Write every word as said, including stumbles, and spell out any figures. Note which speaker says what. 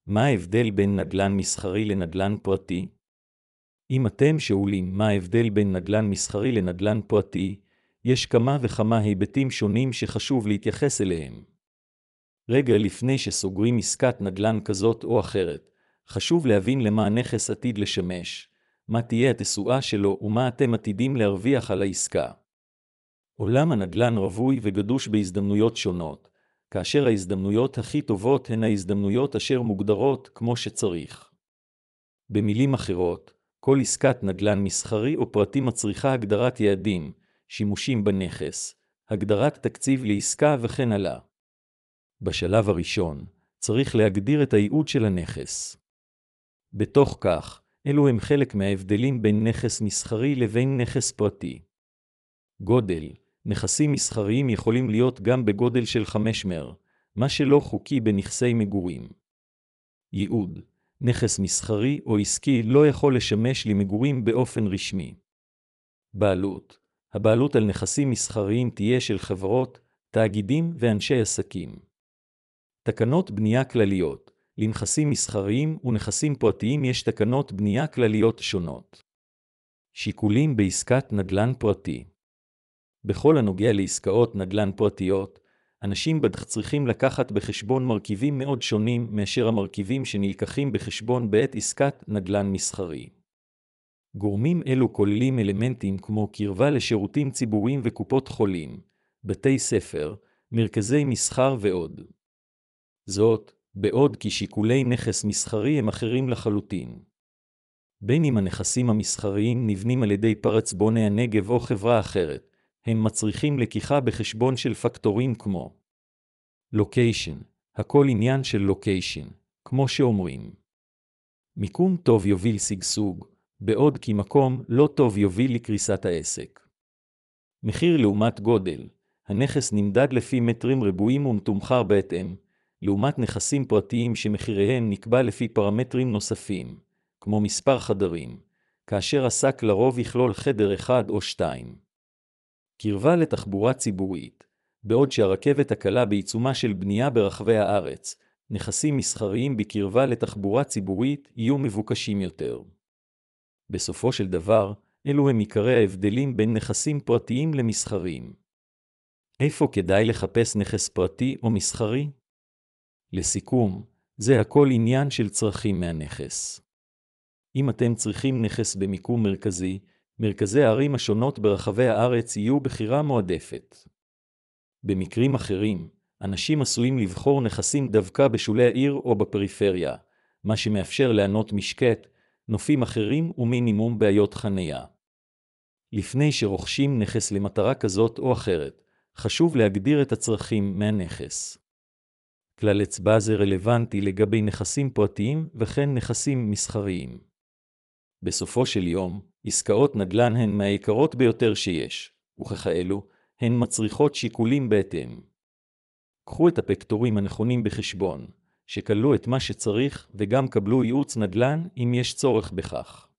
Speaker 1: מה ההבדל בין נדל"ן מסחרי לנדל"ן פרטי? אם אתם שואלים מה ההבדל בין נדל"ן מסחרי לנדל"ן פרטי, יש כמה וכמה היבטים שונים שחשוב להתייחס אליהם. רגע לפני שסוגרים עסקת נדל"ן כזאת או אחרת, חשוב להבין למה הנכס עתיד לשמש, מה תהיה התשואה שלו ומה אתם עתידים להרוויח על העסקה. עולם הנדל"ן רווי וגדוש בהזדמנויות שונות, כאשר ההזדמנויות הכי טובות הן ההזדמנויות אשר מוגדרות כמו שצריך. במילים אחרות, כל עסקת נדל"ן מסחרי או פרטי מצריכה הגדרת יעדים, שימושים בנכס, הגדרת תקציב לעסקה וכן הלאה. בשלב הראשון, צריך להגדיר את הייעוד של הנכס. בתוך כך, אלו הם חלק מההבדלים בין נכס מסחרי לבין נכס פרטי. גודל, נכסים מסחריים יכולים להיות גם בגודל של חמש מטר, מה שלא חוקי בנכסי מגורים. ייעוד, נכס מסחרי או עסקי לא יכול לשמש למגורים באופן רשמי. בעלות, הבעלות על נכסים מסחריים תהיה של חברות, תאגידים ואנשי עסקים. תקנות בנייה כלליות, לנכסים מסחריים ונכסים פרטיים יש תקנות בנייה כלליות שונות. שיקולים בעסקת נדל"ן פרטי. בכל הנוגע לעסקאות נדל"ן פרטיות, אנשים בטח צריכים לקחת בחשבון מרכיבים מאוד שונים מאשר המרכיבים שנלקחים בחשבון בעת עסקת נדל"ן מסחרי. גורמים אלו כוללים אלמנטים כמו קרבה לשירותים ציבוריים וקופות חולים, בתי ספר, מרכזי מסחר ועוד. זאת, בעוד כי שיקולי נכס מסחרי הם אחרים לחלוטין. בין אם הנכסים המסחריים נבנים על ידי פרץ בוני הנגב או חברה אחרת, הם מצריכים לקיחה בחשבון של פקטורים כמו לוקיישן, הכל עניין של לוקיישן, כמו שאומרים. מיקום טוב יוביל שגשוג, בעוד כי מקום לא טוב יוביל לקריסת העסק. מחיר לעומת גודל, הנכס נמדד לפי מטרים רבועים ומתומחר בהתאם, לעומת נכסים פרטיים שמחיריהם נקבע לפי פרמטרים נוספים, כמו מספר חדרים, כאשר עסק לרוב יכלול חדר אחד או שתיים. קרבה לתחבורה ציבורית, בעוד שהרכבת הקלה בעיצומה של בנייה ברחבי הארץ, נכסים מסחריים בקרבה לתחבורה ציבורית יהיו מבוקשים יותר. בסופו של דבר, אלו הם עיקרי ההבדלים בין נכסים פרטיים למסחריים. איפה כדאי לחפש נכס פרטי או מסחרי? לסיכום, זה הכל עניין של צרכים מהנכס. אם אתם צריכים נכס במיקום מרכזי, מרכזי הערים השונות ברחבי הארץ יהיו בחירה מועדפת. במקרים אחרים, אנשים עשויים לבחור נכסים דווקא בשולי העיר או בפריפריה, מה שמאפשר לענות משקט, נופים אחרים ומינימום בעיות חנייה. לפני שרוכשים נכס למטרה כזאת או אחרת, חשוב להגדיר את הצרכים מהנכס. כלל אצבע זה רלוונטי לגבי נכסים פרטיים וכן נכסים מסחריים. בסופו של יום, עסקאות נדל"ן הן מהיקרות ביותר שיש, וככאלו, הן מצריכות שיקולים בהתאם. קחו את הפקטורים הנכונים בחשבון, שקלו את מה שצריך וגם קבלו ייעוץ נדל"ן אם יש צורך בכך.